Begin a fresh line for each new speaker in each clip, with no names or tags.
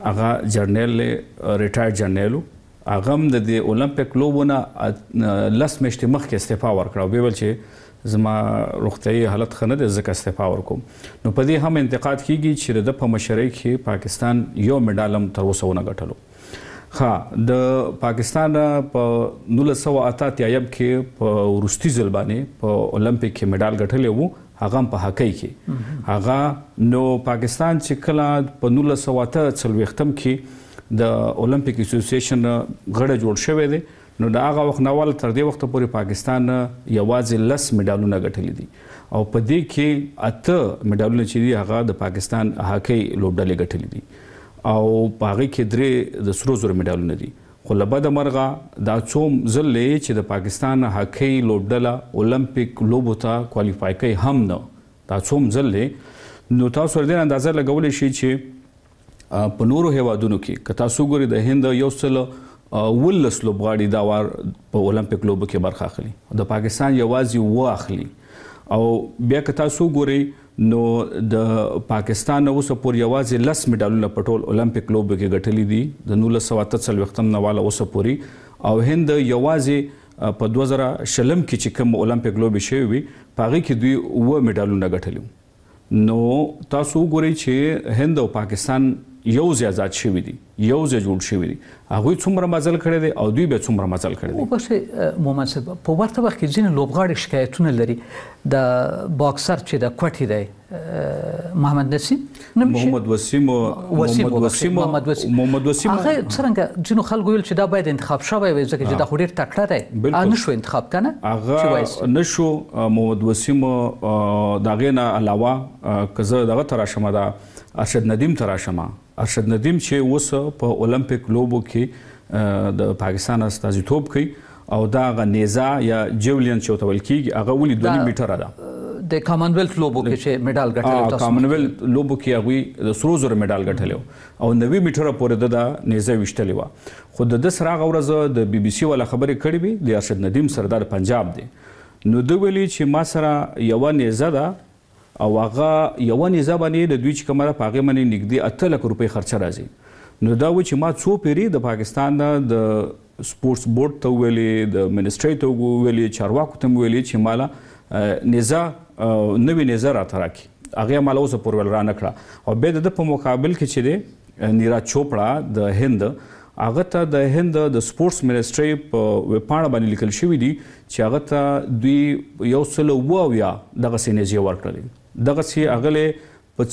هغه جرنیل ریټایر جرنیل هغه هم د اولمپیک لوبونه 10 میاشتې مخکې استعفا ورکړه او ویل چې زما روغتیايي حالت ښه نه دی ځکه استعفا ورکوم. نو په دې هم انتقاد کیږي چې د په مشرۍ کې پاکستان یو میډال هم تر اوسه ونه ګټلو. د پاکستان په 1988 کې په وروستي ځل باندې په اولمپیک کې میډال ګټلی و، هغه په هاکی کې هغه. نو پاکستان چې کله په 1948 کې د اولمپیک اسوسییشن غړی جوړ شوی دی، نو د هغه وخت نه ول تر دې وخت پورې پاکستان یوازې 10 میډالونه ګټلي دي او په دې کې 8 میډالونه چې دي هغه د پاکستان هاکی لوبډلې ګټلي دي او په هغه کې 3 د سرو زرو میډالونه دي. خو له بده مرغه دا څوم ځل چې د پاکستان هاکی لوبډله اولمپیک لوبو ته کوالیفای کوي هم نه، دا څوم ځل. نو تاسو ور دې اندازه لګولای شئ چې په نورو هیوادونو کې که تاسو ګورئ د هند یو سل 19 لوبغاړي دا وار په اولمپیک لوبو کې برخه اخلي، د پاکستان یوازې و اخلي. او بیا که تاسو ګورئ نو د پاکستان اوس پورې یوازې 10 میډالونه په ټول اولمپیک لوبو کې ګټلي دي د 1948 نه والا اوس پورې، او هند یوازې په 2020 کې چې کوم اولمپیک لوبې شوي وي په هغې کې دوی 9 میډالونه ګټلي. نو تاسو وګورئ چې هند او پاکستان یو ځای آزاد شوي دي، یو ځای جوړ شوي دي، هغوی څومره مزل کړی دی او دوی به څومره مزل کړی دی.
وباسئ محمد صاحب، په ورته وخت کې ځینې لوبغاړي شکایتونه لري. د باکسر چې د کوټې دی محمد وسیم هغه څرنګه ځینو خلکو ویل چې دا باید انتخاب شوی وي ځکه چې دا خو ډېر تکړه دی، نه شو انتخاب کنه
هغه نه شو. محمد وسیم د هغې نه علاوه که زه دغه ته راشم دا ارشد ندیم ته راشم، ارشد ندیم چې اوس په اولمپیک لوبو کې د پاکستان استازیتوب کوي او دا هغه نیزه یا جیولین چې ورته ویل کېږي هغه ولې 2 میټره ده.
د کامنویلت لوبو کې چې میډال ګټلی،
کامنویلت لوبو کې هغوی د سرو زرو میډال ګټلی او 90 میټره پورې د نیزه ویشتلې وه. خو د ده سره هغه ورځ د بي بي سي والا خبرې کړې وي د ارشد ندیم سره، دا د پنجاب دی. نو ده ویلي چې ما سره یوه نیزه ده او هغه یوه نیزه باندې د دوی چې کومه ده په هغې باندې نږدې 8 لک روپۍ خرچه راځي. نو دا و چې ما څو پیرې د پاکستان د سپورټس بورډ ته وویلې، د منسټرۍ ته وویلې، چارواکو ته مې ویلې چې ماله نیزه نوې نیزه راته راکړي، هغې ماله اوسه پورې ول رانه کړه. او بیا د ده په مقابل کې چې دی نیراج چوپړه د هند، هغه ته د هند د سپورټس منسټرۍ په ویبپاڼه باندې لیکل شوي دي چې هغه ته دوی 170 دغسې نیزې ورکړلې. دغسې هغه په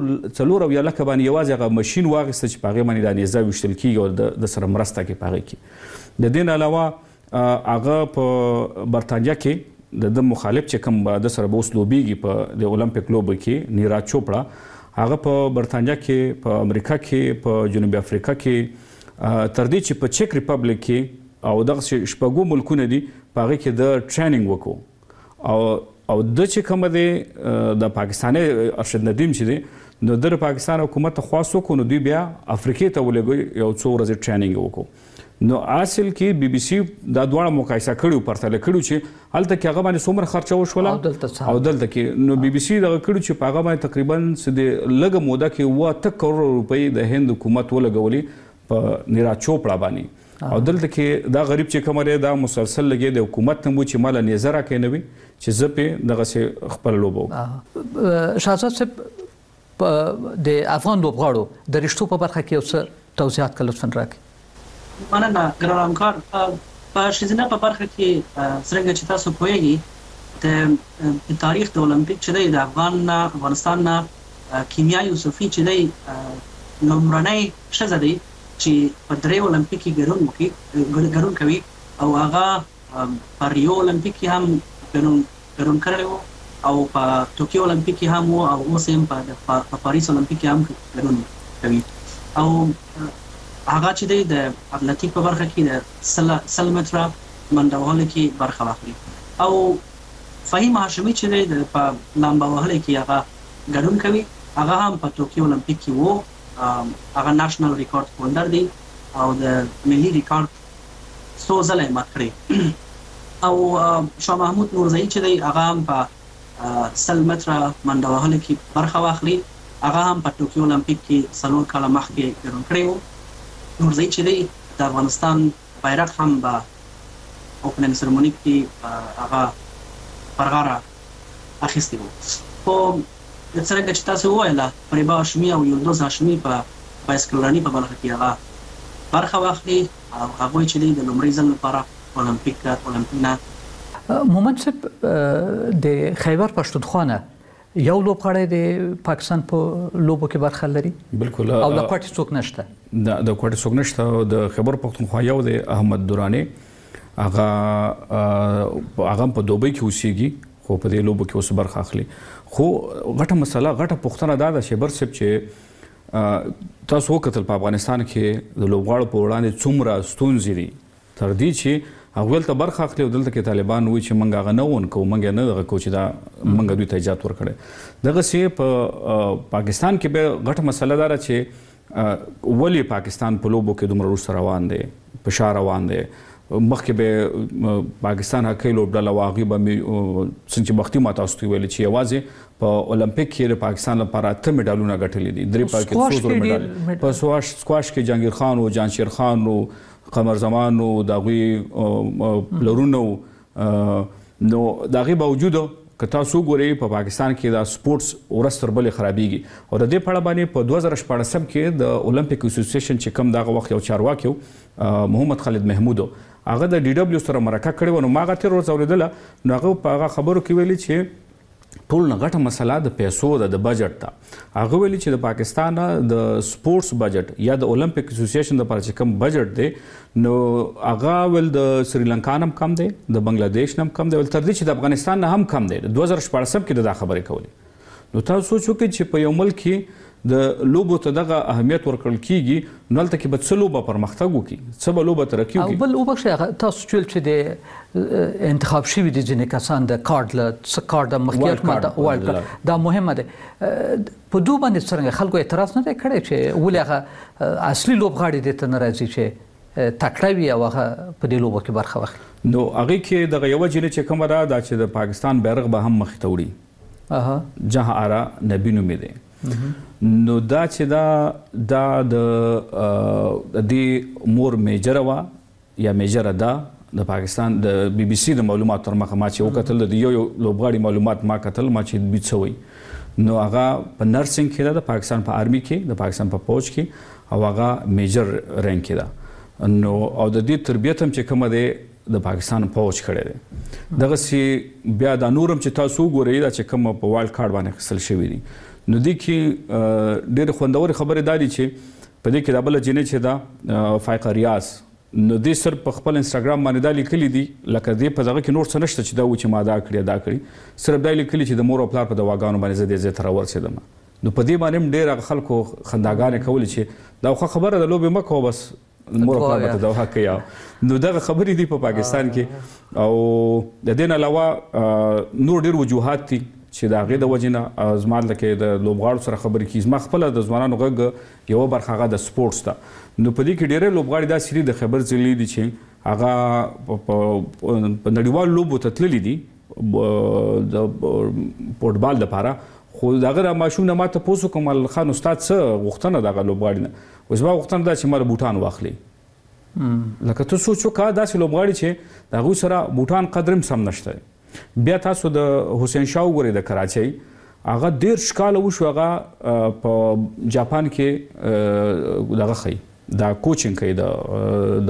4 لکه باندې یوازې هغه ماشین واخیسته چې په هغې باندې دا نیزه ویشتل کېږي او د سره مرسته کوي په هغې کې. د دې نه علاوه هغه په برطانیه کې د مخالف چې کوم د سره به اوس لوبیږي په د اولمپیک لوبو کې نیراج چوپړه، هغه په برطانیه کې، په امریکا کې، په جنوبي افریقا کې، تر دې چې په چیک ریپبلیک کې او دغسې 6 ملکونه دي په هغې کې د ټریننګ وکړو. او د چې کومه دی د پاکستاني ارشد ندیم چې دی نو د پاکستان حکومت ته خواست وکړو، نو دوی بیا افریقې ته ولېږئ یو څو ورځې ټریننګ وکړو. نو اصل کې بي بي سي دا دواړه مقایسه کړي، پرتله کړي چې هلته کې هغه باندې څومره خرچه وشوله او دلته کې. نو بي بي سي دغه کړي چې په هغه باندې تقریبا د لږه موده کې 8 کروڑ روپۍ د هند حکومت ولګولې په نیراج چوپړه باندې. او دلته کې دا غریب چې کوم دی دا مسلسل لګي د حکومت ته مو چې مال نیزه راکوي نه وي چې زه پې دغسې خپل لوبه وکړم.
شهزاد صاحب، د افغان لوبغاړو د رشتو په برخه کې یو څه توضیحات که لطفا راکړئ.
مننه ګران همکار. په ښځینه په برخه کې څرنګه چې تاسو پوهیږئ د تاریخ د اولمپیک چې دی د افغانستان نه کیمیا یوسفي چې دی لومړنۍ ښځه دی چې په 3 اولمپیک کې ګډون کوي او هغه په ریو اولمپیک کې هم ګډون کړی و او په ټوکیو اولمپیک کې هم و او اوس هم په پاریس اولمپیک کې هم ګډون کوي. او هغه چې دی د اتلتیک په برخه کې د 100 متره منډه وهلو کې برخه واخلي. او فهیم هاشمي چې دی په لامبا وهلو کې هغه ګډون کوي، هغه هم په ټوکیو اولمپیک کې و، هغه ناشنل ریکارډ هولډر دی او د ملي ریکارډ څو ځله یې مات کړی. او شاه محمود نورزئی چې دی هغه هم په 100 متره منډه وهلو کې برخه واخلي هغه هم په ټوکیو اولمپیک کې 4 کاله مخکې ګډون کړی و. نورزی چې دی د افغانستان بیرغ هم په اوپننګ سرمونی کې هغه پر غاړه اخیستی و. خو څرنګه چې تاسو وویله فریبا هاشمي او یلدوز هاشمي په بایسکلراني په برخه کې هغه برخه واخلي او هغوی چې دی د لومړي ځل لپاره اولمپیک نه.
مومند صاحب د خیبر پښتونخوا نه یو لوبغاړی د پاکستان په لوبو کې برخه لري.
بالکل.
او د کوټې څوک نشته.
د کوټې څوک نشته. د خیبر پښتونخوا یو د احمد درانی هغه په دوبۍ کې اوسېږي خو په دې لوبو کې اوس برخه اخلي. خو غټه مسله غټه پوښتنه دا ده شیبر صاحب چې تاسو وکتل په افغانستان کې د لوبغاړو په وړاندې څومره ستونزې دي تر دې چې هغوی دلته برخه اخلي او دلته کې طالبان وایي چې موږ هغه نه ونکوو موږ نه دغه کوو چې دا موږ دوی ته اجازه ورکړې. دغسې په پاکستان کې به غټه مسله دا ده چې ولې پاکستان په لوبو کې دومره وروسته روان دی په شا روان دی. مخکې به پاکستان هکې لوبډله وه هغوی به څنګه چې مخکې ما تاسو ته ویلې چې یوازې په اولمپیک کې د پاکستان لپاره 8 میډالونه ګټلي دي. 3 پکې څو زره میډال په سکواش کې جهانگیر خان او جانشیر خان او قمر زمان او د هغوی پلرونه نو د هغې باوجود که تاسو ګورئ په پاکستان کې دا سپورټس ورځ تر بلې خرابېږي. او د دې په اړه باندې په 2014 کې د اولمپیک اسوسییشن چې کوم دغه وخت یو چارواکي محمد خالد محمود هغه د ډي ډبلیو سره مرکه کړې وه. نو ما هغه تېره ورځ اورېدله نو هغه په هغه خبرو کې ویلي چې ټول نه غټه مسله د پیسو ده د بجټ ته. هغه ویلي چې د پاکستان د سپورټس بجټ یا د اولمپیک اسوسییشن لپاره چې کوم بجټ دی نو هغه ول د سریلانکا نه هم کم دی د بنگلادیش نه هم کم دی ول تر دې چې د افغانستان نه هم کم دی. د 2014 کې دا خبرې کولې. نو تاسو سوچ وکړئ چې په یو ملک کې د لوبو ته دغه اهمیت ورکړل کیږي نو هلته کې به څه لوبه پرمختګ وکړي څه به لوبه ترقي وکړي.
او بل وبخښئ تاسو چې ویل چې د انتخاب شوي دي ځینې کسان د کارډ له څه کارډ د مخکې ورلډ کارډ دا مهمه ده. په دوی باندې څرنګه خلکو اعتراض نه دی کړی چې ولې هغه اصلي لوبغاړي دې ته نه راځي چې تکړه وي او هغه په دې لوبو کې برخه واخلي.
نو هغې کې دغه یوه جینۍ چې کومه ده دا چې د پاکستان بیرغ به هم مخې ته وړي جهان آرا نبي نومې دی. نو دا چې دا د دې مور میجره وه یا میجره ده د پاکستان د بي بي سي د معلوماتو تر مخه ما چې وکتل د یو لوبغاړي معلومات ما کتل ما چې دوی څه وایي نو هغه په نرسنګ کې ده د پاکستان په آرمي کې د پاکستان په فوج کې او هغه میجر رینک کې ده. نو او د دې تربیت هم چې کومه دی د پاکستان فوج کړی دی. دغسې بیا دا نور هم چې تاسو وګورئ دا چې کومه په وایلډ کارډ باندې اخیستل شوي دي. نو دې کې ډېرې خوندورې خبرې دا دي چې په دې کې دا بله جینۍ چې ده فایقه ریاض نو دې صرف په خپل انسټاګرام باندې دا لیکلي دي لکه دې په دغه کې نور څه نشته چې دا و چې ما دا کړي صرف دا لیکلي چې د مور او پلار په دواګانو باندې زه دې ځای ته راورسېدم. نو په دې باندې هم ډېر خلکو خنداګانې کولې چې دا خو خبره ده لوبې مه کوه بس مور او پلار به ته دوا کوي. نو دغه خبرې دي په پاکستان کې. او د دې نه علاوه نور ډېر وجوهات دي چې د هغې د وجې نه زما لکه د لوبغاړو سره خبرې کېږي. زما خپله د ځوانانو غږ یوه برخه هغه د سپورټس ده. نو په دې کې ډېری لوبغاړي داسې دي د خیبر ضلعې دي چې هغه په نړیوالو لوبو ته تللي دي د فوټبال دپاره. خو د هغه ماشوم نه ما تپوس وکړم الخان استاد څه غوښتنه د هغه لوبغاړي نه اوس زما غوښتنه ده چې ما له بوټان واخلي. لکه ته سوچ وکړه داسې لوبغاړي چې د هغوی سره بوټان قدر هم سم نشته. بیا تاسو د حسین شاه وګورئ د کراچۍ هغه 13 کاله وشو هغه په جاپان کې دغه ښیي دا کوچینګ کوي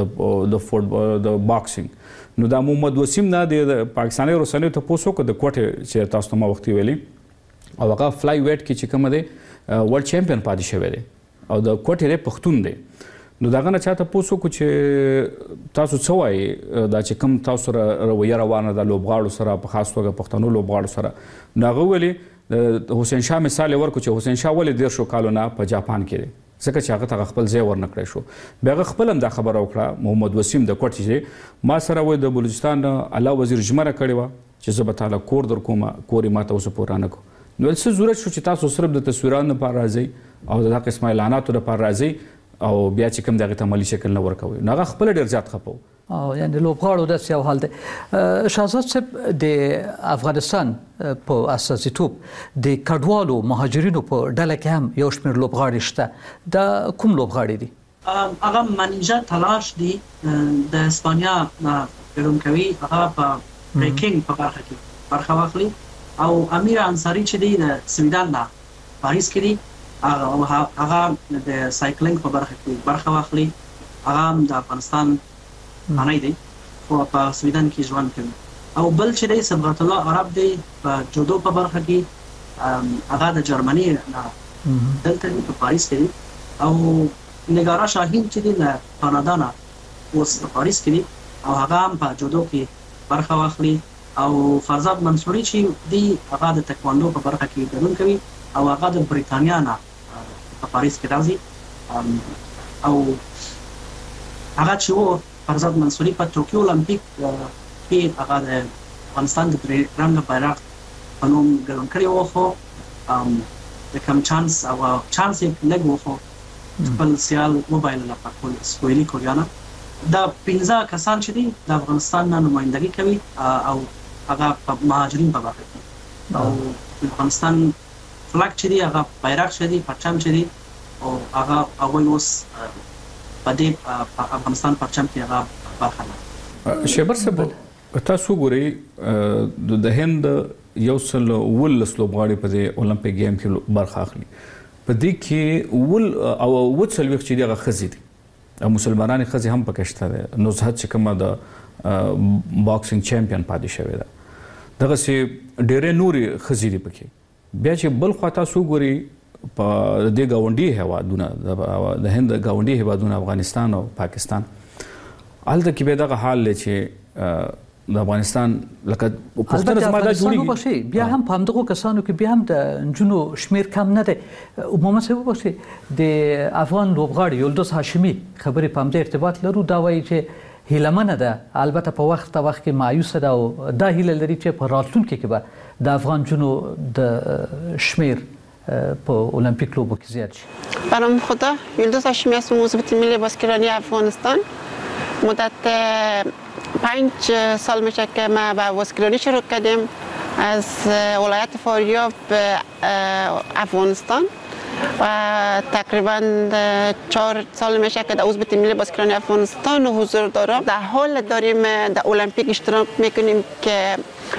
د باکسینګ. نو دا محمد وسیم نه د پاکستاني رسنیو تپوس وکړه د کوټې چې تاسو ته ما وختي ویلي او هغه فلای ویټ کې چې کومه دی ورلډ چیمپیون پاتې شوی دی او د کوټې دی پښتون دی. نو دغه نه چا تپوس وکړو چې تاسو څه وایي دا چې کوم تاسو سره رویه روانه ده لوبغاړو سره په خاص توګه پښتنو لوبغاړو سره. نو هغه ویلې د حسین شاه مثال یې ورکړو چې حسین شاه ولې 13 کالو نه په جاپان کې دی ځکه چې هغه ته خپل ځای ورنه کړی شو. بیا هغه خپل هم دا خبره وکړه محمد وسیم د کوټې چې ما سره وایي د بلوچستان اعلی وزیر ژمنه کړې وه چې زه به تاله کور در کوم کور یې ما ته اوسه پورې رانه کړو. نو څه ضرورت شو چې تاسو صرف د تصویرانو لپاره راځئ او د دغه قسمه اعلاناتو لپاره راځئ او بیا چې کوم دغه ته عملي شکل نه ورکوي. نو هغه خپل ډېر زیات خفه و
یعنی لوبغاړو داسې یو حال دی. شهزاد صاحب د افغانستان په اساسیتوب د کډوالو مهاجرینو په ډله کې هم یو شمېر لوبغاړي شته. دا کوم لوبغاړي دي؟
هغه منیجا تلاش دي د اسپانیا ګډون کوي، هغه په بریکینګ په برخه کې برخه واخلي، او امیر انصاری چې دی د سویډن نه پاریس کې دی، هغه د سایکلینګ په برخه کې برخه واخلي، هغه د افغانستان معنی دی خو په سویډن کې ژوند کوي. او بل چې دی صبغت الله عرب دی په جودو په برخه کې، هغه د جرمني نه دلته په پاریس کې دی. او نگارا شاهین چې دی له کاناډا نه اوس په پاریس کې دی، او هغه هم په جودو کې برخه واخلي. او فرزاد منصوري چې دی هغه د تکواندو په برخه کې ګډون کوي، او هغه د بریتانیا نه په پاریس کې راځي. او هغه چې فرزاد منصوري په ټوکیو اولمپیک کې هغه د افغانستان د رنګ بیرغ په نوم ګډون کړی و، خو د کم چانس او چانس یې لږ و، خو خپل سیال وبایلله په سویلي کوریا نه. دا 15 کسان چې دي د افغانستان نه نمایندګي کوي، او هغه په مهاجرین په برخه کې، او افغانستان فلک چې دی هغه بیرغ چې دی پرچم چې دی، او هغه اول اوس په دې افغانستان پرچم کې هغه برخه ده.
شیبر صاحب تاسو ګورئ د هند یو سل ولس لوبغاړي په دې اولمپیک گیم کې برخه اخلي، په دې کې ول او وڅلويخ چې دغه خزي دي، مسلمانان خزي هم پکې شته ده. نزهت چې کومه د باکسینګ چمپیون پاتې شوی ده، دغه سي ډېرې نوري خزي دي پکې. بیا چې بل خوا تاسو ګورئ په دې گاونډي هیوادونه د هند گاونډي هیوادونه افغانستان او پاکستان، هلته کې به دغه حال لري چې د افغانستان لکه پښتون زما دا جوړي
بیا هم په همدغه کسانو کې بیا هم د نجونو شمیر کم نه دی. عموما څه وبخښي د افغان لوبغاړي یولدوس هاشمي خبرې په همدې ارتباط لرو، دا وایي چې هیلمنه ده، البته په وخت کې مایوسه ده، او دا هیله لري چې په راتلونکي کې به د افغان جنو د شمیر په المپیک لوبو کې زیاد شي.
برام خدا یولدوس هاشمی هستم، عضو تیم باسکتبال افغانستان. مدت 5 سال میشه که ما با باسکتبال شروع کردیم از ولایت فاریاب به افغانستان، و تقریبا 4 سال میشه که در عضو تیم باسکتبال افغانستان حضور دارم. در حال داریم در المپیک اشتراک میکنیم که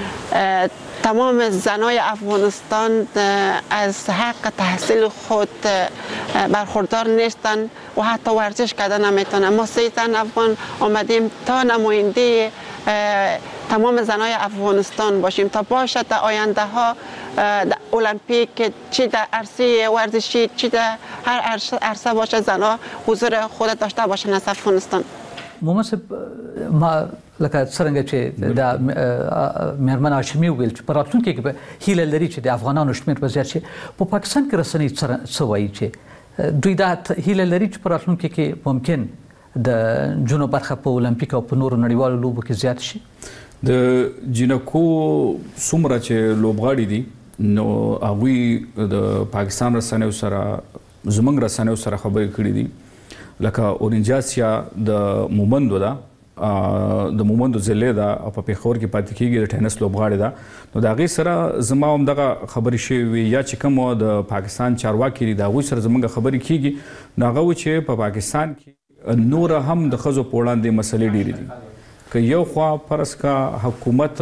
تمام زنای افغانستان از حق تحصیل خود برخوردار نیستند و حتی ورزش کردن نمیتونن. ما 3 زن افغان آمدیم تا نماینده تمام زنای افغانستان باشیم، تا باشد در آینده ها در المپیک چی در عرصه ورزشی چی در هر عرصه باشه زنها حضور خود داشته باشن از افغانستان.
ممثل ما لکه څنګه چې د میرمن هاشمي ویل چې په راتلونکي کې به هیله لري چې د افغانانو شمېر به زیات شي. په پاکستان کې رسنۍ څه وایي چې دوی دا هیله لري چې په راتلونکي کې ممکن د جنوب برخه په اولمپیک او په نورو نړیوالو لوبو کې زیات شي؟
د جنکو څومره چې لوبغاړي دي نو هغوی د پاکستان رسنیو سره زموږ رسنیو سره خبرې کړې دي، لکه اورنجاسیا د مومندو ده، د مومندو ضلع ده او په پېښور کې پاتې کېږي، د ټینس لوبغاړې ده. نو د هغې سره زما هم دغه خبرې شوې یا چې کوم د پاکستان چارواکي دي د هغوی سره زموږ خبرې کېږي، نو هغه و چې په پاکستان کې نوره هم د ښځو په وړاندې مسلې ډېرې دي. که یو خوا فرض کا حکومت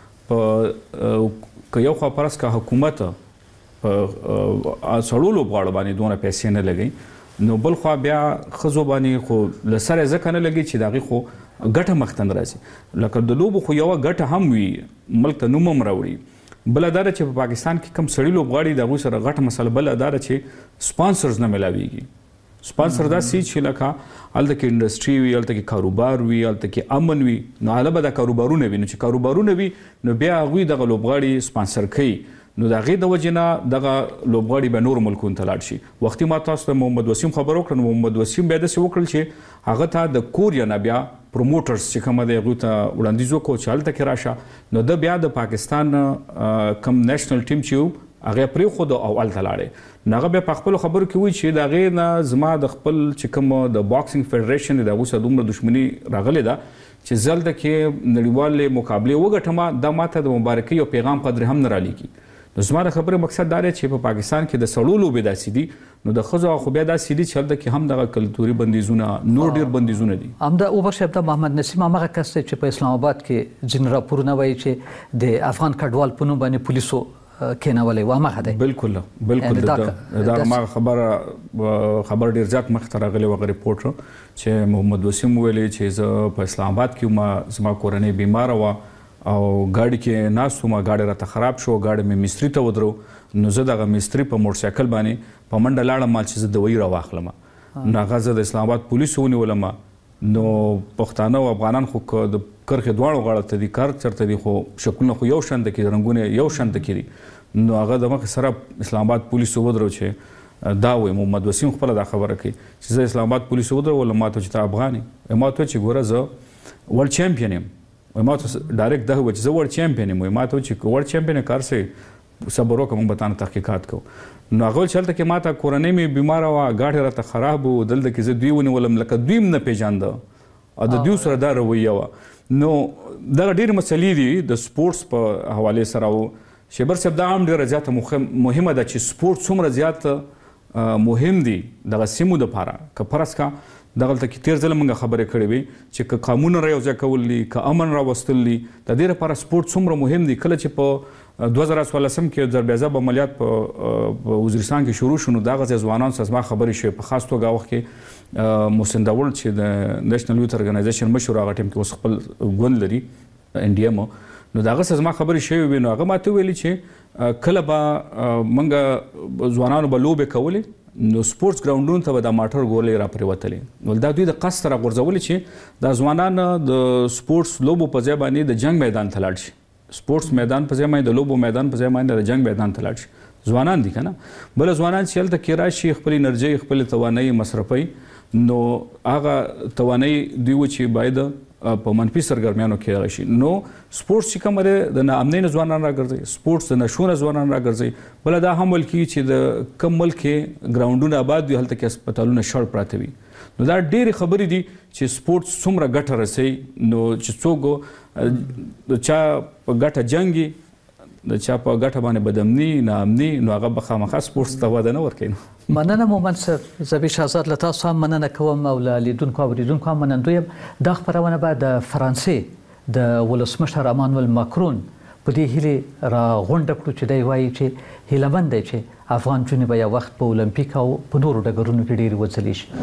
په سړو لوبغاړو باندې دونه پیسې نه لګوي، نو بل خوا بیا ښځو باندې خو له سره ځکه نه لګي چې د هغې خو ګټه مخته نه راځي. لکه د لوبو خو یوه ګټه هم وي، ملک ته نوم هم راوړي. بله دا ده چې په پاکستان کې کوم سړي لوبغاړي د هغوی سره غټه مسله بله دا ده چې سپانسرز نه میلاویږي. سپانسر داسې چې لکه هلته کې انډسټري وي، هلته کې کاروبار وي، هلته کې امن وي، نو هله به دا کاروبارونه وي. نو چې کاروبارونه وي نو بیا هغوی دغه لوبغاړي سپانسر کوي، نو د هغې د وجې نه دغه لوبغاړي به نورو ملکونو ته لاړ شي. وختي ما تاسو ته محمد وسیم خبر وکړه، نو محمد وسیم بیا داسې وکړل چې هغه ته د کوریا نه بیا پروموټرز چې کومه دی هغوی ته وړاندیز وکړو چې هلته کې راشه. نو د بیا د پاکستان کم نیشنل ټیم چې و هغه پرېښود او هلته لاړې. نو هغه بیا په خپلو خبرو کې وایي چې د هغې نه زما د خپل چې کوم د باکسینګ فیډریشن د هغوی سره دومره دښمني راغلې ده چې زلده کې نړیوال مقابله وګټم دا ماته د مبارکۍ او پیغام قدر هم نه رالیږي. نو زما د خبرې مقصد دا دی چې په پاکستان کې د سړو لوبې داسې دي نو د ښځو خو بیا داسې دي چې هلته کې هم دغه کلتوري بندیزونه نور ډېر بندیزونه دي.
همدا اوبر صاحب د محمد نسیم هغه کس دی چې په اسلام آباد کې ځینې راپورونه وایي چې د افغان کډوال په نوم باندې پولیسو کېنولې و هغه دی.
بالکل دا ما خبر ډېر ځاک مخته راغلی وغه ریپورټر چې محمد وسیم ویلي چې زه په اسلام آباد کې زما کورنۍ بیماره وه او گاڑی کې ناست وم، گاڑی راته خراب شو، گاڑی مې مستري ته ودرو، نو زه دغه مستري په موټر سایکل باندې په منډه لاړم مال چې زه دوی راواخلم. نو هغه زه د اسلام آباد پولیسو ونیولم. نو پښتانه او افغانان خو د کرښې دواړو غاړو ته دي، کار چېرته دي خو شکلونه خو یو شان دي، رنګونه یو شان دي. نو هغه د مخې سره اسلام آباد پولیسو ودرو چې دا وایي محمد وسیم خپله دا خبره کوي چې زه اسلام آباد پولیسو ودرولم، ما ته چې ته افغان یې، ما ته چې ګوره زه ورلډ چیمپین یم، ما ته ډایرکټ دا وایي چې زه ورلډ چیمپین یم، ما ته چې ورلډ چیمپین کار سي صبر وکړه موږ به تا نه تحقیقات کوو. نو هغه چې هلته کې ما ته کورنۍ مې بیماره وه، ګاډی راته خراب و، دلته کې زه دوی ونیولم لکه دوی م نه پېژانده او د دوی سره دا رویه وه. نو دغه ډېرې مسلې دي د سپورټس په حوالې سره. و شیبر صاحب دا هم ډېره زیاته مهمه ده چې سپورټ څومره زیات مهم دي دغه سیمو دپاره. که فرض کا دغلته کې تیر ځله موږ خبرې کړې وې چې که قانون را یوځای کول دي، که امن راوستل دي، د دې لپاره سپورټ څومره مهم دي. کله چې په 2014 کې ضربیازب عملیات په وزیرستان کې شروع شو نو دغه ځوانان سره زما خبرې شوې، په خاص توګه وخت کې محسن داوړ چې د نېشنل یوث ارګنایزیشن مشر هغه ټیم کې اوس خپل ګوند لري NDM، نو دغه سره زما خبرې شوې وې. نو هغه ماته ویلي چې کله به موږ ځوانانو به لوبې کولې نو سپورټس ګراوندونو ته به دا ماټر ګولې را پرېوتلې. نو دا دوی د قصد سره غورځولې چې دا ځوانان د سپورټس لوبو په ځای باندې د جنګ میدان ته لاړ شي، سپورټس میدان په ځای باندې د لوبو میدان په ځای باندې د جنګ میدان ته لاړ شي. ځوانان دي که نه، بل ځوانان چې هلته کې راشي خپلې انرژۍ خپلې توانایي مصرفوي، نو هغه توانایي دوی و چې باید په منفي سرګرمیانو کې راشي. نو سپورټس چې کوم دی د ناامنۍ نه ځوانان راګرځي، سپورټس د نشو نه ځوانان راګرځي. بله دا هم ویل کېږي چې د کم ملک کې ګراونډونه آباد وي هلته کې هسپتالونه شړ پراته وي. نو دا ډېرې خبرې دي چې سپورټس څومره ګټه رسوي. نو چې څوک د چا په ګټه جنګي، د چا په ګټه باندې بدامني ناامني، نو هغه به خامخا سپورټس ته وده نه ورکوي.
مننه مومند صاحب، زه شهزاد له تاسو هم مننه کوم او له لیدونکو او اورېدونکو هم منندوی یم. دا خپرونه به د فرانسې د ولسمشر امانویل ماکرون په دې هیلې راغونډه کړو چې دی وایي چې هیلهمند دی چې افغان نجونې به یو وخت په اولمپیک او په نورو ډګرونو کې ډېرې وځلې شي.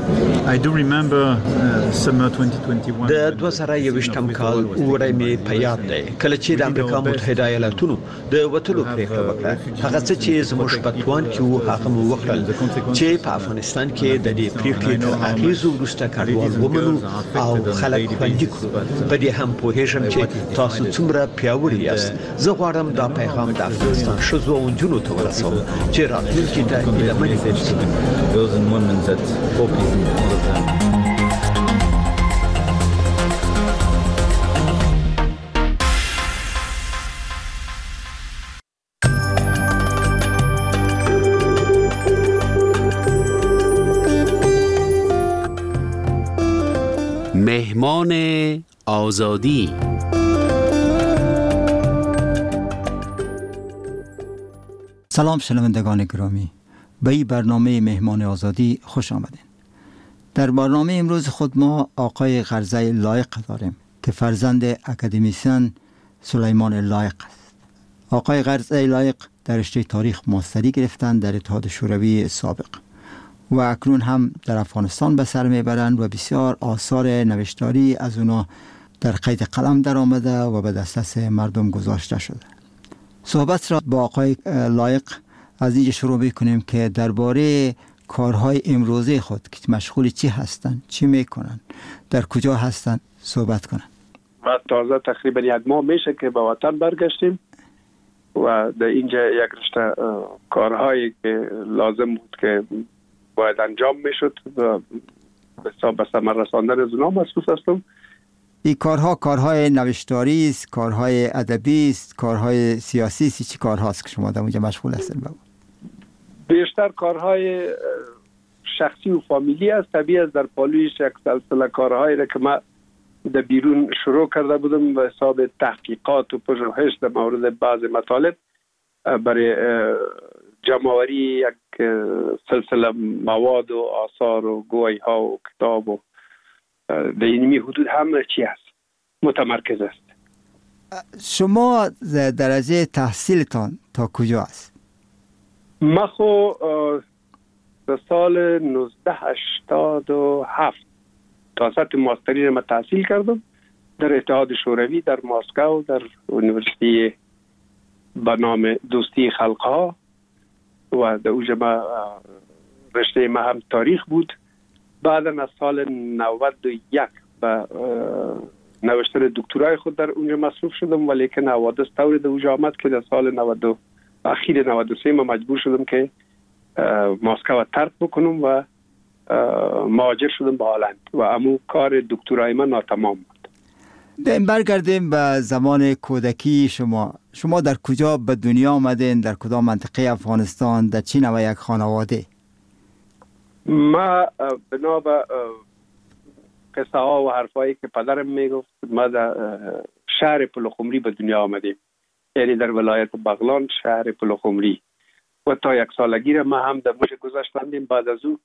د 2021م کال اوړی مې په یاد دی کله چې د امریکا متحده ایالاتونو د وتلو پریکړه وکړه. هغه څه چې زموږ په توان کې وو هغه مو وکړل چې په افغانستان کې د دې پریکړې تر اغېزو وروسته کډوال ومنو او خلک خوندي کړو. په دې هم پوهېږم چې تاسو څومره پیاوړي یاست. زه غواړم دا پیغام د افغانستان ښځو او نجونو ته ورسوم چې راتلونکي ته هیلهمنې اوسي.
مهمان آزادی.
سلام شنوندگان گرامی، به این برنامه مهمان آزادی خوش آمدین. در برنامه امروز خود ما آقای غرزه لایق داریم که فرزند اکادمیسین سلیمان لایق است. آقای غرزه لایق در رشته تاریخ ماستری گرفتند در اتحاد شوروی سابق و اکنون هم در افغانستان به سر میبرند و بسیار آثار نوشتاری از اونا در قید قلم در آمده و به دسترس مردم گذاشته شده. صحبت را با آقای لایق از اینجا شروع بکنیم که درباره کارهای امروزه خود که مشغول چی هستند، چی میکنن، در کجا هستند صحبت کنن.
ما تازه تقریبا یک ماه میشه که به وطن برگشتیم و در اینجا یک رشته کارهایی که لازم بود که باید انجام میشد و به ثمر رساندن از اونها مصروف هستم.
این کارهای نوشتاری است، کارهای ادبی است، کارهای سیاسی است، چی کارهاست که شما در اونجا مشغول هستید؟
بیشتر کارهای شخصی و فامیلی است. طبیعی است در پالویش یک سلسله کارهایی را که من در بیرون شروع کرده بودم به حساب تحقیقات و پژوهش در مورد بعض مطالب برای جمع‌آوری یک سلسله مواد و آثار و گواهی ها و کتاب و در اینمی حدود همه چی هست متمرکز است.
شما درجه تحصیلتان تا کجا است؟
ما خو در سال 1987 تا سطح ماستری ما تحصیل کردم در اتحاد شوروی در مسکو در یونیورسیتی به نام دوستی خلقها و در اوجه ما رشته ما هم تاریخ بود. بعدا از سال 91 به نوشتن دکترای خود در اونجا مصروف شدم، ولیکن حوادث طوری در اوجه آمد که در سال اخیر 93 ما مجبور شدم که مسکو ترک بکنم و مهاجر شدم به هلند و امو کار دکترای من ناتمام بود.
برگردیم به زمان کودکی شما در کجا به دنیا آمدین؟ در کدام منطقه افغانستان؟ در چه نوع یک خانواده؟
ما بنا به قصه ها و حرفایی که پدرم میگفت ما در شهر پلخمری به دنیا آمدیم، یعنی در ولایت بغلان شهر پلخمری و تا 1 سالگی ما هم در موش گذاشتندیم. بعد از او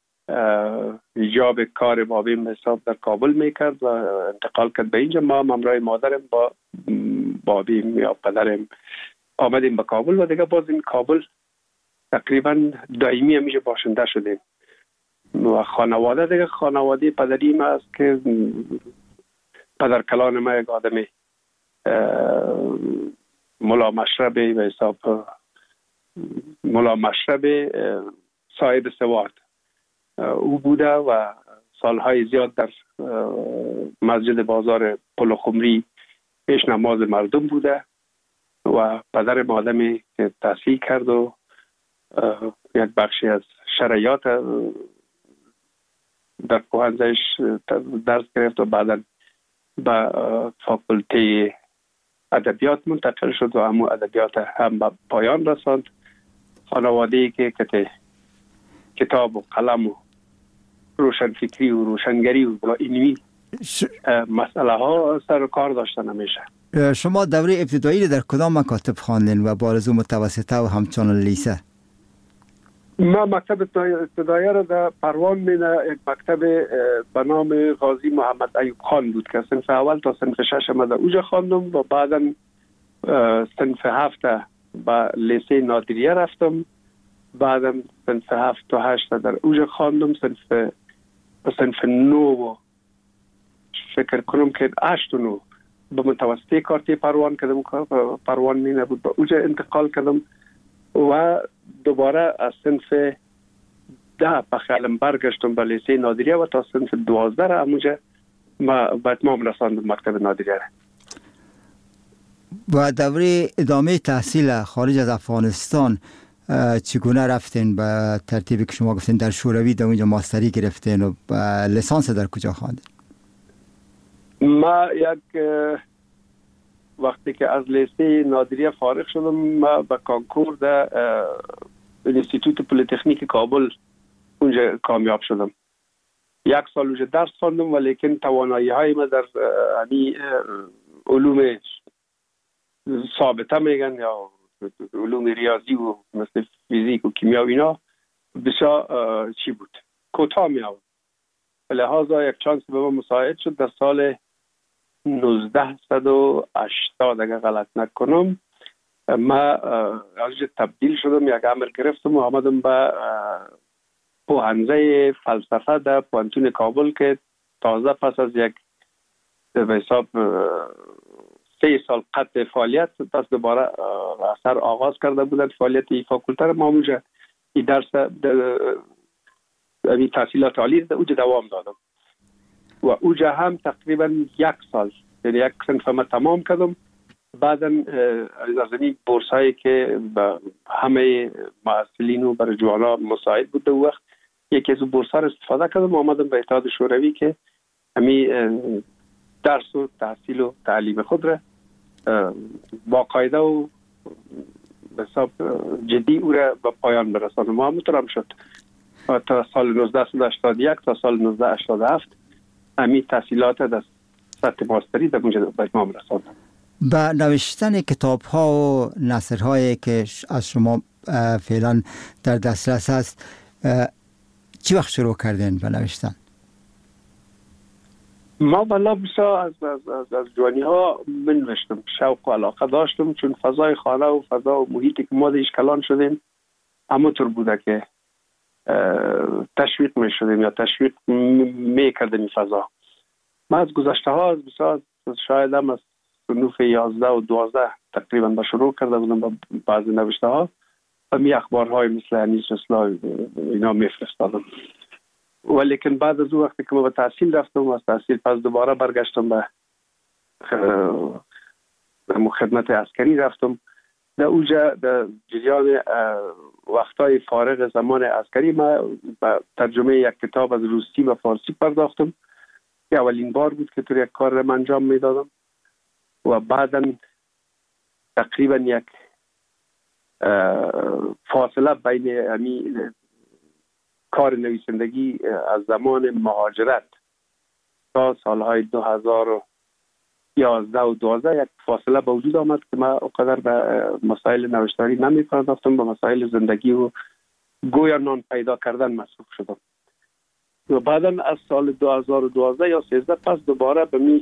ایجاب کار بابیم حساب در کابل میکرد و انتقال کرد به اینجا. ما همراه مادرم با بابیم یا پدرم آمدیم به کابل و دیگه باز این کابل تقریبا دائمی همیشه باشنده شدیم و خانواده دیگه خانواده پدری ما است که پدر کلان ما یک آدمی ملا مشربی به حساب ملا مشربی صاحب سواد او بوده و سالهای زیاد در مسجد بازار پلخمری پیش نماز مردم بوده و پدر آدمی که تحصیل کرد و یک بخشی از شرایط در پوهنزهش درس گرفت و بعدا به فاکولته ادبیات منتقل شد و همون ادبیات هم به پایان رساند. خانواده‌ای که کتاب و قلم و روشنفکری و روشنگری و اینمی مسئله ها سر و کار داشتن همیشه.
شما دوره ابتدایی در کدام مکاتب خواندین و بارزو متوسطه و همچنان لیسه؟
ما مکتب ابتدایی را در پروان مینه یک مکتب به نام غازی محمد ایوب خان بود که صنف اول تا صنف 6 ما در اوجا خواندم و بعدا صنف 7 به لیسه نادریه رفتم. بعدا صنف 7 تا 8 در اوجا خواندم. صنف 9 فکر کنم که 8 و 9 به متوسطه کارتی پروان کردم. پروان مینه بود به اوجا انتقال کردم و دوباره از صنف 10 به خیالم برگشتم به لیسه نادریه و تا صنف 12 را همونجا ما به اتمام رساندم مکتب نادریه را.
و دوره ادامه تحصیل خارج از افغانستان چگونه رفتین؟ به ترتیبی که شما گفتین در شوروی در اونجا ماستری گرفتین و لیسانس در کجا خواندین؟
ما یک وقتی که از لیسه نادریه فارغ شدم ما به کانکور در انستیتوت پلیتکنیک کابل اونجا کامیاب شدم. 1 سال اونجا درس خواندم ولیکن توانایی های ما در علوم ثابته میگن یا علوم ریاضی و مثل فیزیک و کیمیا و اینا بسیار چی بود کوتاه می آورد. لحاظا یک چانس به ما مساعد شد در سال 1980 اگر غلط نکنم ما از تبدیل شدم، یک عمل گرفتم و آمدم به پوهنزه فلسفه در پوهنتون کابل که تازه پس از یک به حساب 3 سال قطع فعالیت پس دوباره اثر آغاز کرده بودن فعالیت این فاکولته ما اونجا این درس این تحصیلات عالی اونجا دوام دادم و اونجا هم تقریبا 1 سال یعنی 1 صنف ما تمام کردم. بعدا از این بورس هایی که به همه محصلین و برای جوانا مساعد بود در وقت یکی از بورس ها را استفاده کردم و آمدم به اتحاد شوروی که همین درس و تحصیل و تعلیم خود را باقاعده و به حساب جدی او را به پایان برسانم و همونطور هم شد. تا سال 1981 تا سال 1987 همین تحصیلات در سطح ماستری در اونجا به اتمام رساندم.
با نوشتن کتاب ها و نثرهایی که از شما فعلا در دسترس هست چی وقت شروع کردین به نوشتن؟
ما والا بسیار از جوانی ها من نوشتم، شوق و علاقه داشتم، چون فضای خانه و فضا و محیطی که ما دیش کلان شدیم همونطور بوده که تشویق می شدیم یا تشویق می کردیم این فضا. ما از گذشته ها از بسیار شاید هم از صنوف 11 و 12 تقریبا به شروع کرده بودم با بعضی نوشته ها و می اخبارهای مثل انیس اصلاح اینا می فرستادم. ولیکن بعد از اون وقتی که ما به تحصیل رفتم و از تحصیل پس دوباره برگشتم به خدمت عسکری رفتم. در اونجا در جریان وقتای فارغ زمان عسکری ما به ترجمه یک کتاب از روسی و فارسی پرداختم که اولین بار بود که طور یک کار را انجام میدادم و بعدا تقریبا یک فاصله بین کار نویسندگی از زمان مهاجرت تا سالهای 2011 و 12 یک فاصله به وجود آمد که من اونقدر به مسائل نوشتاری نمی پرداختم، به مسائل زندگی و گویا نان پیدا کردن مصروف شدم. و بعدا از سال 2012 یا 13 پس دوباره به می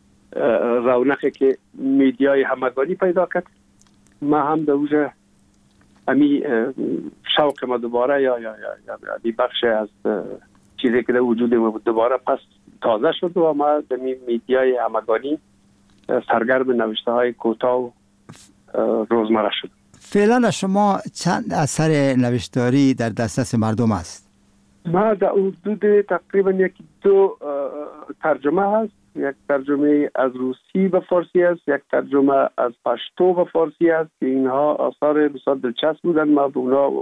رونقی که میدیای همگانی پیدا کرد، ما هم در اوجه امی شوق ما دوباره یا بخش از چیزی که در وجود ما بود دوباره پس تازه شد و ما در میدیای همگانی سرگرم نوشته های کوتاه و روزمره شد.
فعلا شما چند اثر نوشتاری در دسترس مردم است؟
ما در حدود تقریبا یکی دو ترجمه هست. یک ترجمه از روسی به فارسی است، یک ترجمه از پشتو به فارسی است که اینها آثار بسیار دلچسب بودن. ما به اونا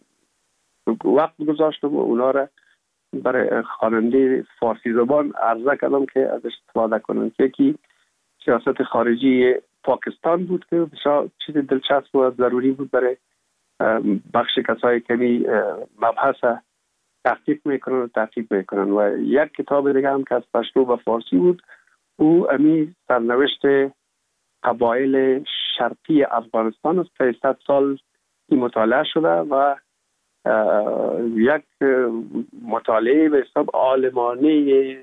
وقت گذاشتم و اونا را برای خواننده فارسی زبان عرضه کردم که از استفاده کنن. یکی سیاست خارجی پاکستان بود که بسیار چیز دلچسب و ضروری بود برای بخش کسایی که مبحث تحقیق میکنن و تحقیق میکنن. و یک کتاب دیگه هم که از پشتو و فارسی بود، او امی سرنوشت قبایل شرقی افغانستان است که 100 سال مطالعه شده و یک مطالعه به حساب عالمانه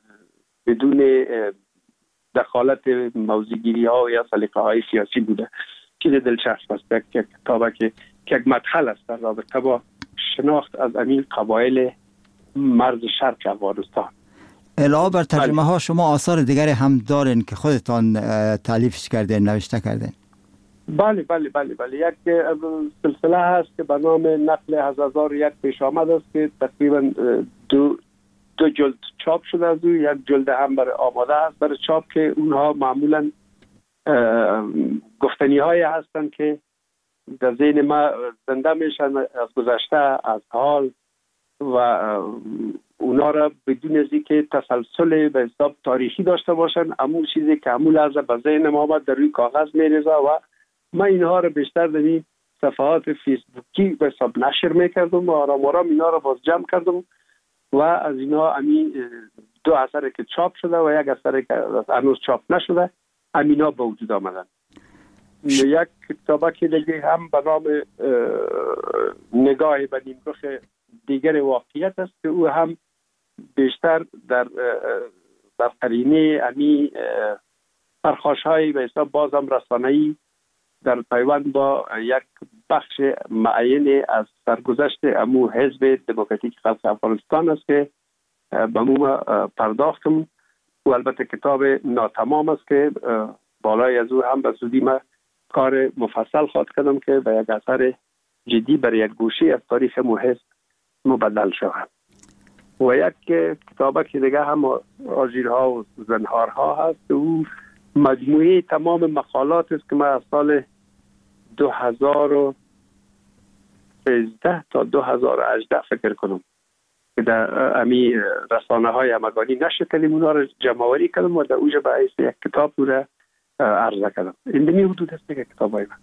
بدون دخالت موضوعگیری ها یا سلیقه های سیاسی بوده. چیز دلچسب است. یک کتابه که یک مدخل است در رابطه با شناخت از امین قبایل مرز شرق افغانستان.
علاوه بر ترجمه ها شما آثار دیگری هم دارین که خودتان تالیفش کردین، نوشته کردین؟
بله. یک سلسله هست که به نام نقل از 1001 پیش آمد است که تقریبا دو جلد چاپ شده از او. یک جلد هم برای آماده است برای چاپ که اونها معمولا گفتنی های هستند که در ذهن ما زنده میشن از گذشته، از حال و اونا را بدون از اینکه تسلسل به حساب تاریخی داشته باشن، همون چیزی که همون لحظه به ذهن ما آمد در روی کاغذ میریزه و ما اینها را بیشتر در این صفحات فیسبوکی به حساب نشر میکردم و آرام اینا را باز جمع کردم و از اینا همین دو اثر که چاپ شده و یک اثر که هنوز چاپ نشده همینا به وجود آمدن. یک کتابه که دیگه هم به نام نگاه به نیمرخ دیگر واقعیت است که او هم بیشتر در قرینه امی پرخاش‌های به حساب بازم رسانه‌ای در پیوند با یک بخش معین از سرگذشت امو حزب دموکراتیک خلق افغانستان است که به مو پرداختم و البته کتاب ناتمام است که بالای از او هم به زودی ما کار مفصل خواهد کردم که به یک اثر جدی برای یک گوشه از تاریخ امو حزب مبدل شود. و یک کتابه که دیگه هم آژیرها و زنهارها هست، او مجموعه تمام مقالات است که من از سال 2013 تا 2018 فکر کنم که در امی رسانه های همگانی نشر کردیم، اونا رو جمع‌آوری کردم و در اوجه به حیث یک کتاب رو عرضه کردم. این دمی حدود است که کتاب های من.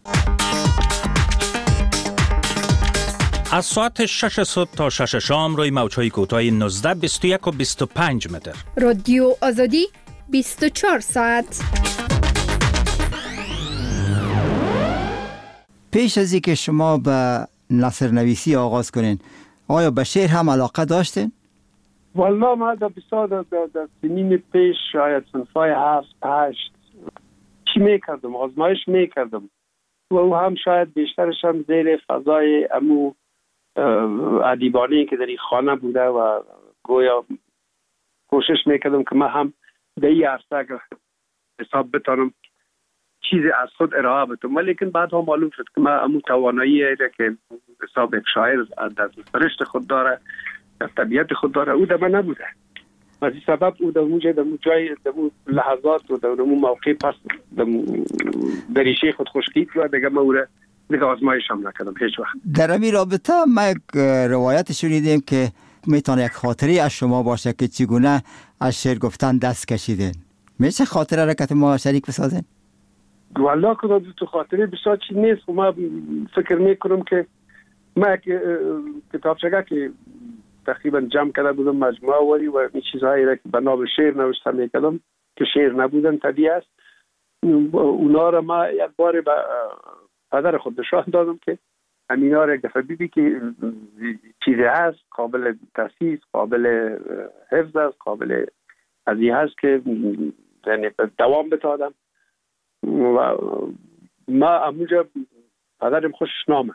از ساعت 6 صبح تا 6 شام روی موج‌های کوتاه 19 21 و 25 متر.
رادیو آزادی 24 ساعت.
پیش از اینکه شما به نثرنویسی آغاز کنین، آیا به شعر هم علاقه داشتین؟
والا ما در سنین پیش شاید صنفای 7-8 چی میکردم، آزمایش میکردم و او هم شاید بیشترش هم زیر فضای امو ادیبانی که در این خانه بوده و گویا کوشش میکردم که من هم در این عرصه اگر حساب بتانم چیزی از خود ارائه بدم، ولیکن بعد هم معلوم شد که من امو توانایی که حساب یک شاعر در سرشت خود داره، در طبیعت خود داره، او در من نبوده. از این سبب او در اونجا در جای در لحظات و در اون موقع پس در ریشه خود خشکید و دیگه من او را دیگه آزمایش هم نکردم هیچ وقت.
در همین رابطه ما یک روایت شنیدیم که میتونه یک خاطری از شما باشه که چگونه از شعر گفتن دست کشیدین. میشه خاطره را که ما شریک بسازین؟
والله که تو خاطره بسیار چی نیست و ما فکر میکنم که ما کتابچه که تقریبا جمع کرده بودم مجموعه ولی و این چیزهایی را که به نام شعر نوشته میکردم که شعر نبودن طبیعی است، اونا را ما یک بار به پدر خود نشان دادم که همینا را یک دفعه بیبی که چیزی هست قابل تاسیس، قابل حفظ است، قابل ازی هست که یعنی دوام بتادم و ما اموجا پدرم خوشش نامد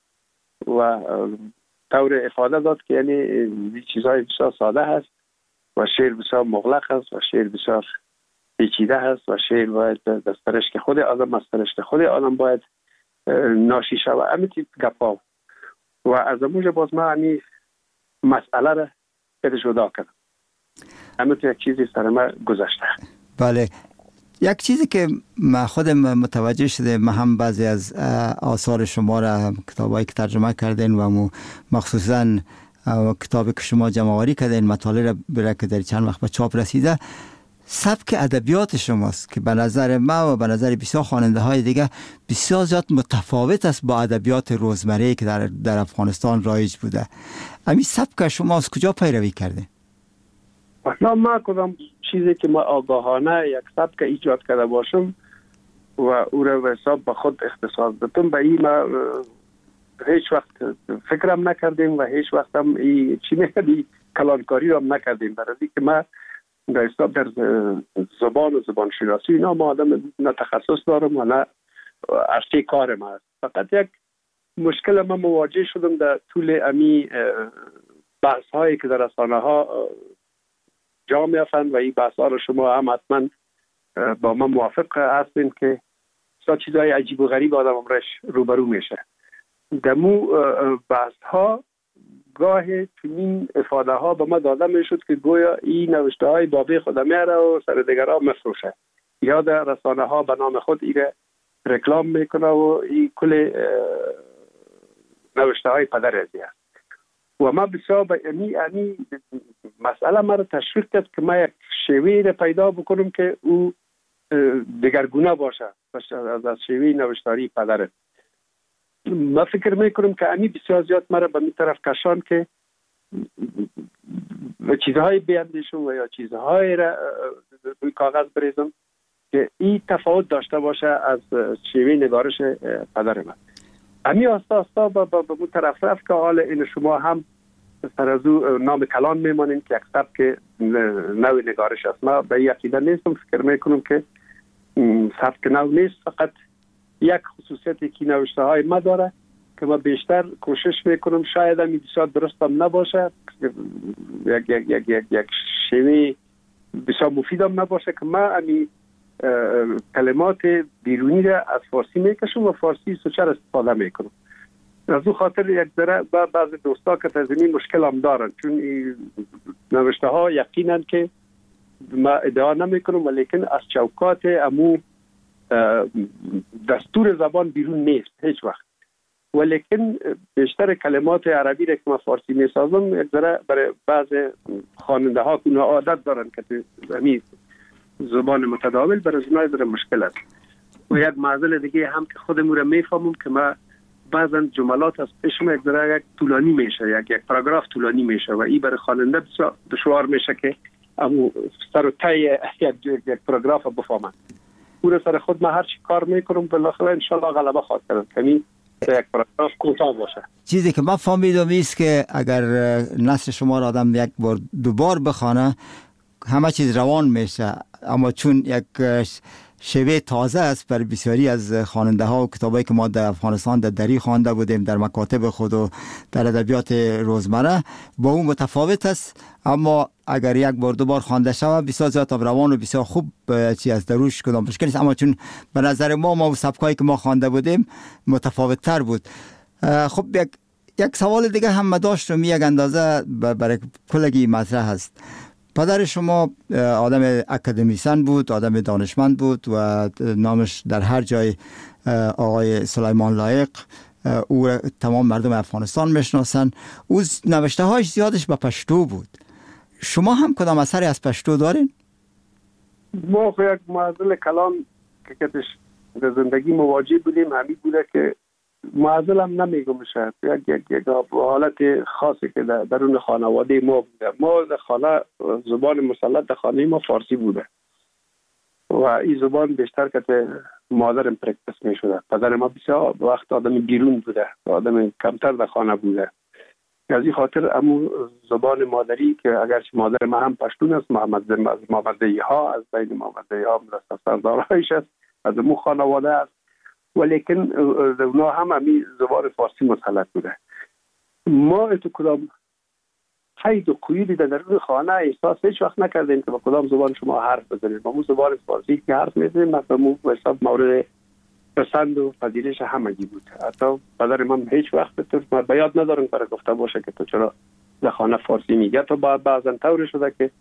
و طور افاده داد که یعنی این چیزهای بسیار ساده هست و شعر بسیار مغلق است و شعر بسیار پیچیده هست و شعر باید دسترشت خود آدم از سرشت خود آدم باید ناشی شود. امیتی گپا و از اموجا باز ما این مسئله را پیدا جدا کردم. امیتی یک چیزی سر ما گذشته.
بله، یک چیزی که من خودم متوجه شده، من هم بعضی از آثار شما را کتابایی که ترجمه کردین و مخصوصا کتابی که شما جمع آوری کردین مطالعه را برای که در چند وقت به چاپ رسیده، سبک ادبیات شماست که به نظر ما و به نظر بسیار خواننده های دیگه بسیار زیاد متفاوت است با ادبیات روزمره که در افغانستان رایج بوده. همین سبک شما از کجا پیروی کرده؟
اصلا ما کدام چیزی که ما آگاهانه یک سبک ایجاد کرده باشم و او را به حساب به خود اختصاص دادم، به این ما هیچ وقت فکرم نکردیم و هیچ وقت هم چی نکردیم کلانکاری را هم نکردیم، برای که ما در حساب در زبان و زبان شناسی اینا ما آدم نه تخصص دارم و نه عرصه کار ما است. فقط یک مشکل ما مواجه شدم در طول امی بحث هایی که در رسانه ها جا میافتند و این بحث ها رو شما هم حتما با من موافق هستین که چیزهای عجیب و غریب آدم امرش روبرو میشه. دمو بحث ها گاه چنین افاده ها به ما داده میشد که گویا این نوشته های بابی خود میاره و سر دیگر ها مفروشه یا در رسانه ها به نام خود ایره رکلام میکنه و این کل نوشته های پدر ازی هست و ما بسیار به یعنی مسئله ما رو تشویق کرد که ما یک شیوه را پیدا بکنم که او دگرگونه باشه از شیوه نوشتاری پدره. ما فکر میکنم که امی بسیار زیاد مرا به می طرف کشان که چیزهای بیندیشم و یا چیزهای را روی کاغذ بریزم که این تفاوت داشته باشه از شیوه نگارش پدر من. امی آستا آستا به مون طرف رفت که حال این شما هم سر از او نام کلان میمانین که یک سبک نوع نگارش است. ما به این عقیده نیستم، فکر میکنم که سبک نو نیست، فقط یک خصوصیتی که نوشته های ما داره که ما بیشتر کوشش میکنم شاید هم بسیار درست هم نباشه، یک شیوه بسیار مفید هم نباشه که ما امی کلمات بیرونی را از فارسی میکشم و فارسی سوچر استفاده میکنم. از او خاطر یک ذره بعضی دوستا که از این مشکل هم دارن، چون نوشته ها یقینا که ما ادعا نمیکنم ولیکن از چوکات امو دستور زبان بیرون نیست هیچ وقت، ولیکن بیشتر کلمات عربی را که ما فارسی میسازم یک ذره برای بعض خواننده ها که عادت دارن که همین زبان متداول برای اونها ذره مشکل است. و یک معضل دیگه هم که خودمون را میفهمم که ما بعضا جملات از پیشم یک ذره یک طولانی میشه، یک پاراگراف طولانی میشه و این برای خواننده بسیار دشوار میشه که امو سر و ته یک پاراگراف بفهمن. او سر خود من هر چی کار میکنم بالاخره ان شاء الله غلبه خواهد کرد. یعنی یک پاراگراف کوتاه باشه.
چیزی که من فهمیدم است که اگر نثر شما را آدم یک بار دوبار بخونه همه چیز روان میشه، اما چون یک شیوه تازه است برای بسیاری از خواننده ها و کتابایی که ما در افغانستان در دری خوانده بودیم در مکاتب خود و در ادبیات روزمره با اون متفاوت است، اما اگر یک بار دوبار خوانده شود بسیار زیاد روان و بسیار خوب چی از دروش کدام مشکل نیست. اما چون به نظر ما و سبکایی که ما خوانده بودیم متفاوت تر بود. خب یک سوال دیگه هم داشتم، یک اندازه برای کلگی مطرح هست. پدر شما آدم اکادمیسن بود، آدم دانشمند بود و نامش در هر جای آقای سلیمان لایق، او تمام مردم افغانستان میشناسن. او نوشته هایش زیادش به پشتو بود. شما هم کدام اثری از پشتو دارین؟
ما یک معضل کلام که کتش در زندگی مواجه بودیم همین بوده که معضل هم نمیگم شاید یک حالت خاصی که درون خانواده ما بوده. ما در خانه زبان مسلط در خانه ما فارسی بوده و این زبان بیشتر که مادرم پرکتس می شده. پدر ما بسیار وقت آدم بیرون بوده، آدم کمتر در خانه بوده. از این خاطر امو زبان مادری که اگرچه مادر ما هم پشتون است، محمدی ها از بین محمدی ها سردارهایش است، از امو خانواده است، ولیکن اونا هم همی زبان فارسی مسلط بوده. ما اتو کدام قید و قیودی در درون خانه احساس هیچ وقت نکردیم که با کدام زبان شما حرف بزنید. با مو زبان فارسی که حرف میزنیم مفهوم و حساب مورد پسند و پذیرش همگی بود. حتی پدر من هیچ وقت تو به یاد ندارم برای گفته باشه که تو چرا در خانه فارسی میگه. تو بعضا طوری شده که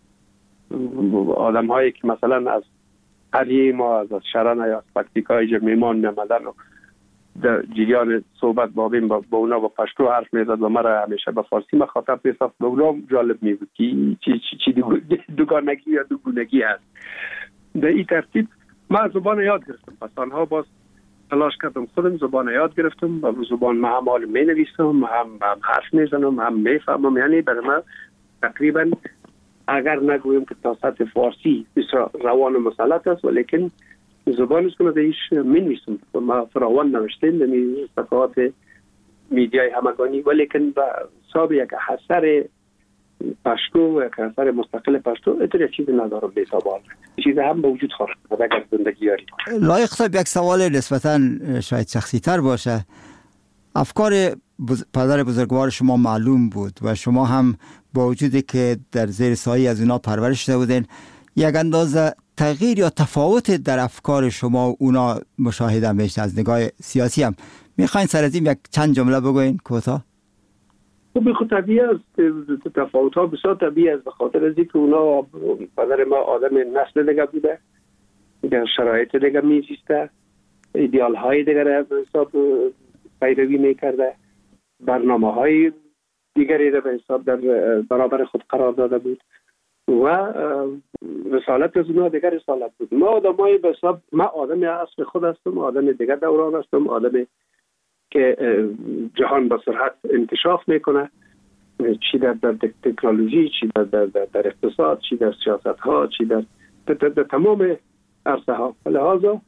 آدم هایی که مثلا از قریه ما از شرن یا از پکتیکای میمان میامدن و در جریان صحبت با اونا با پشتو حرف میزد و مرا همیشه به فارسی مخاطب میساخت. به اونا جالب میبود که چی دوگانگی یا دوگونگی هست. در این ترتیب من زبان یاد گرفتم. پس آنها باز تلاش کردم خودم زبان یاد گرفتم و زبان ما هم حال می نویسم، هم حرف میزنم، هم میفهمم. یعنی برای من تقریبا اگر نگویم که تا سطح فارسی بسیار روان و مسلط است، ولیکن زبانش که من ایش می نویسم. ما فراوان نوشتیم در صفحات میدیای همگانی، ولیکن به حساب یک اثر پشتو، یک اثر مستقل پشتو اتر یک چیزی ندارم به حساب آن. چیز هم به وجود خواهد اگر زندگی یاری.
لایق صاحب، یک سوال نسبتا شاید شخصی تر باشه. افکار پدر بزرگوار شما معلوم بود و شما هم با وجودی که در زیر سایه از اونا پرورش شده بودین، یک اندازه تغییر یا تفاوت در افکار شما و اونا مشاهده میشه از نگاه سیاسی هم. میخواین سر از این یک چند جمله بگوین کوتاه؟
خب خود طبیعی است، تفاوت ها بسیار طبیعی است، به خاطر از اینکه اونا پدر ما آدم نسل دیگه بوده، در شرایط دیگه میزیسته، ایدئال های دیگه را به حساب پیروی میکرده، برنامه های دیگری را به حساب در برابر خود قرار داده بود و رسالت از اونا دیگر رسالت بود. ما آدمای به حساب، من آدم اصل خود هستم، آدم دیگر دوران هستم، آدم که جهان با سرعت انکشاف میکنه، چی در تکنولوژی، چی در اقتصاد، چی در سیاست ها، چی در تمام عرصه ها. لحاظا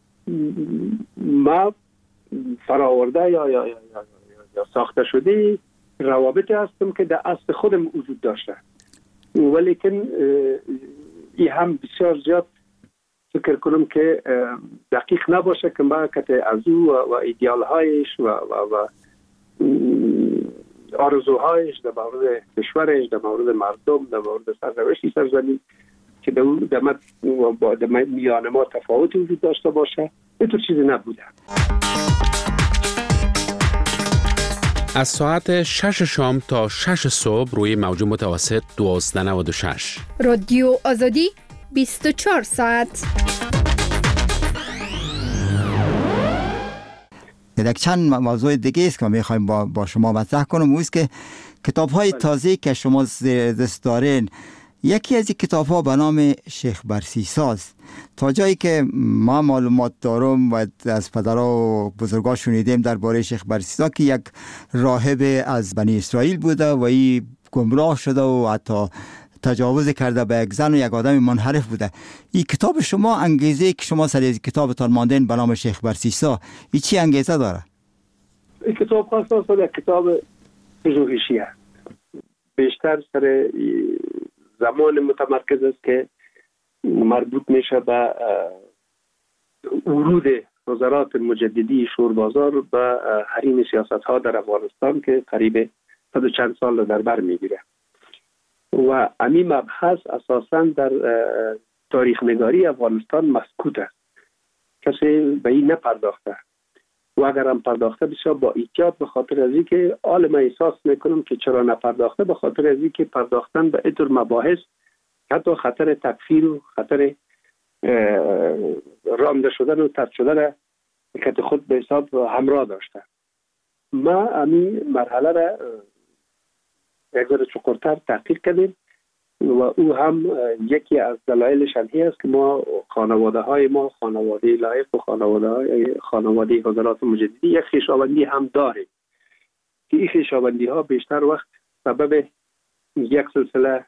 ما فراورده یا ساخته شده روابط هستم که در اصل خودم وجود داشته، ولیکن این هم بسیار زیاد فکر کنم که دقیق نباشه که ما که از او و ایدئال هایش و آرزوهایش در مورد کشورش، در مورد مردم، در مورد سرنوشت سرزمین که در میان ما تفاوتی وجود داشته باشه، اینطور چیزی نبوده.
از ساعت 6 شام تا 6 صبح روی موج متوسط 1296
رادیو آزادی 24 ساعت.
یک چند موضوع دیگه است که میخوایم با شما مطرح کنم، او است که کتاب‌های تازه که شما دست دارین، یکی از این کتاب‌ها به نام شیخ برسیساز. تا جایی که ما معلومات دارم و از پدرها و بزرگا شنیدیم درباره شیخ برسیسا که یک راهب از بنی اسرائیل بوده و این گمراه شده و حتی تجاوز کرده به یک زن و یک آدم منحرف بوده. این کتاب شما، انگیزه که شما سر از کتابتان ماندین به نام شیخ برسیسا، این چی انگیزه داره؟
این کتاب خاصا یک کتاب پژوهشی است، بیشتر سر زمان متمرکز است که مربوط میشه به ورود نظرات مجددی شوربازار به حریم سیاست ها در افغانستان که قریب 100 و چند سال در بر میگیره و همین مبحث اساساً در تاریخ نگاری افغانستان مسکوت است، کسی به این نپرداخته و اگر هم پرداخته بسیار با احتیاط، به خاطر از اینکه عالم احساس میکنم که چرا نپرداخته، به خاطر از اینکه پرداختن به اینطور مباحث حتی خطر تکفیر و خطر رانده شدن و طرد شدن که خود به حساب همراه داشته. ما همین مرحله را یک ذره چقدرتر تحقیق کردیم و او هم یکی از دلایلش هم است که ما خانواده های ما، خانواده لایق و خانواده حضرات مجددی، یک خویشاوندی هم داریم که این خویشاوندی ها بیشتر وقت سبب یک سلسله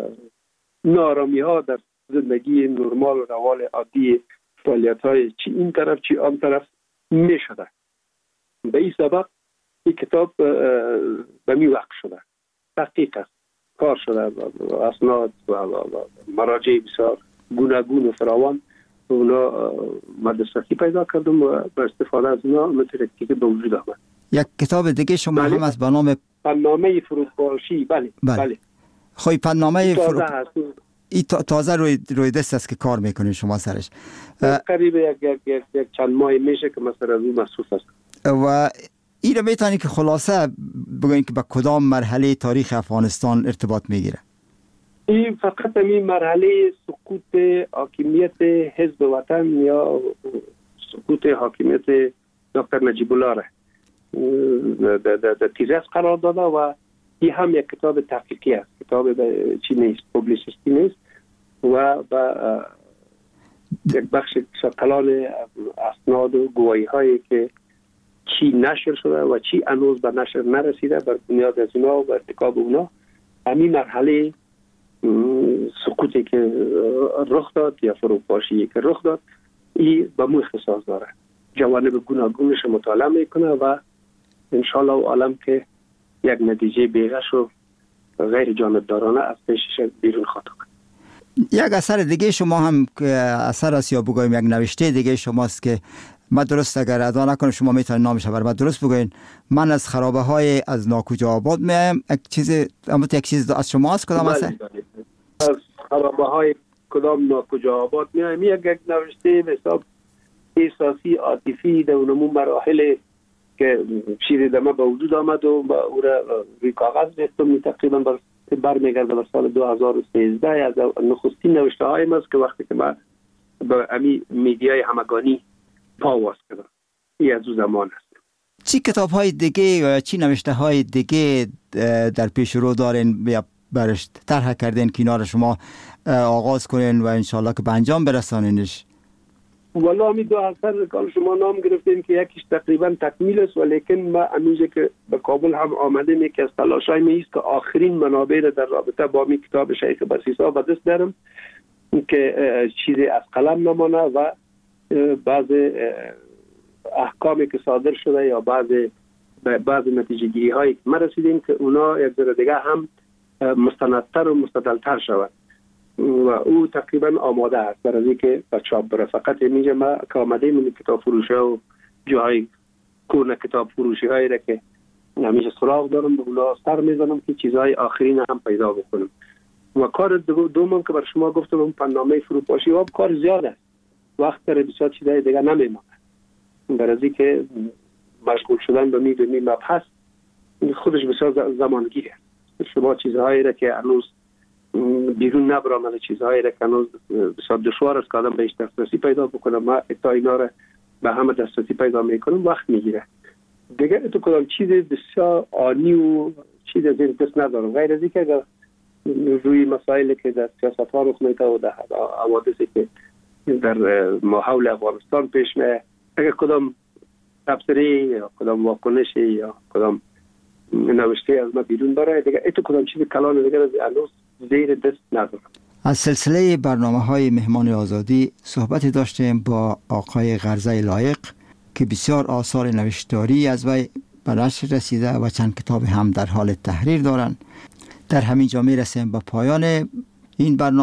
نارامی ها در زندگی نرمال و روال عادی فعالیت های چی این طرف چی آن طرف می شده. به این سبب این کتاب به می وقت شده، تحقیق است، کار شده، اسناد و مراجع بسیار گوناگون و فراوان اونا مدرستی پیدا کردم و با استفاده از اونا مترکتی به وجود آمد.
یک کتاب دیگه شما هم از به نام
پنامه فروپاشی. بله.
خوی پنامه تازه روی دست است که کار میکنید شما سرش.
قریب یک چند ماه میشه که مثلا از این مصروف است.
و این رو میتونی که خلاصه بگوین که به کدام مرحله تاریخ افغانستان ارتباط میگیره؟
این فقط این مرحله سقوط حاکمیت حزب وطن یا سقوط حاکمیت دکتر نجیب الله را در تیزس قرار داده و این هم یک کتاب تحقیقی است، کتاب چی نیست، پوبلیسیستی نیست و با یک بخش کلان اسناد و گواهی هایی که چی نشر شده و چی هنوز به نشر نرسیده، بر بنیاد از اونا و ارتکاب اونا همین مرحله سقوطی که رخ داد یا فروپاشی که رخ داد این به مو اختصاص داره، جوانب گوناگونش مطالعه میکنه و انشالله عالم که یک نتیجه بیغش و غیر جانبدارانه از پیشش بیرون خواهد آمد.
یک اثر دیگه شما هم که اثر است یا بگویم یک نوشته دیگه شماست که من درست اگر ادا نکنم شما میتونید نامش بر من درست بگوین. من از خرابه های از ناکجا آباد میایم. یک چیز از شماست کدام است؟
از خرابه های کدام ناکجا آباد میایم. یک نوشته به حساب احساسی عاطفی در اونمون مراحل که شیر دمه به وجود آمد و او را روی کاغذ ریختم. تقریبا برمیگرده به سال 2013 از نخستین نوشته هایم است که وقتی که من به امی میدیای همگانی پاواز کردم. این از او زمان است.
چی کتاب های دیگه یا چی نوشته های دیگه در پیش رو دارین یا برش طرح کردین کنار شما آغاز کنین و انشالله که به انجام برسانینش؟
والا همی دو اثر که شما نام گرفتین که یکیش تقریبا تکمیل است، ولیکن ما همیشه که به کابل هم آمده می که از تلاشای می است که آخرین منابع در رابطه با می کتاب شیخ برسیسا به دست دارم که چیزی از قلم نمانه و بعض احکامی که صادر شده یا بعض نتیجه گیری هایی که ما رسیدیم که اونا یک ذره دیگه هم مستندتر و مستدلتر شود و او تقریبا آماده است برای اینکه به چاپ بره. فقط اینجا ما که آمده من کتاب فروشی و جاهای کورن کتاب فروشی هایی را که همیشه سراغ دارم به اونا سر میزنم که چیزهای آخرین هم پیدا بکنم. و کار دومم که بر شما گفتم پنامه فروپاشی و کار زیاد است، وقت داره بسیار چیزهای دیگه نمیمونه برای اینکه مشغول شدن به می مبحث خودش بسیار زمانگیره. شما چیزهایی را که هنوز بیرون نبرامده، چیزهایی را که هنوز بسیار دشوار است که آدم بهش دسترسی پیدا بکنه، ما تا اینا را به همه دسترسی پیدا میکنم وقت میگیره دیگه. تو کدام چیز بسیار آنی و چیز از این دست ندارم غیر از اینکه اگر روی مسائلی که در سیاست ها رخ میده و در حوادثی که در ماحول افغانستان پیش میاد اگر کدام تبصره یا کدام واکنشی یا کدام نوشته از ما بیرون بره دیگه، ایتو کدام چیز کلان دیگه هنوز زیر دست ندارم.
از سلسله برنامه‌های مهمان آزادی صحبت داشتیم با آقای غرزه لایق که بسیار آثار نوشتاری از وی به نشر رسیده و چند کتاب هم در حال تحریر دارند. در همین جا می‌رسیم به پایان این برنامه.